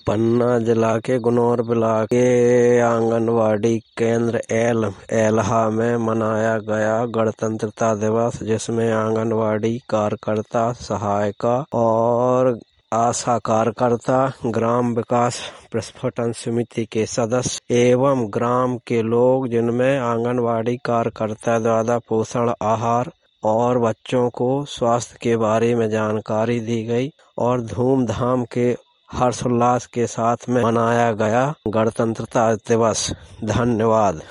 पन्ना जिला के गुनौर ब्लॉक के आंगनवाड़ी केंद्र एलहा में मनाया गया गणतंत्रता दिवस, जिसमें आंगनवाड़ी कार्यकर्ता, सहायिका और आशा कार्यकर्ता, ग्राम विकास प्रस्फुटन समिति के सदस्य एवं ग्राम के लोग, जिनमें आंगनवाड़ी कार्यकर्ता द्वारा पोषण आहार और बच्चों को स्वास्थ्य के बारे में जानकारी दी गई और धूमधाम के हर्षोल्लास के साथ में मनाया गया गणतंत्रता दिवस। धन्यवाद।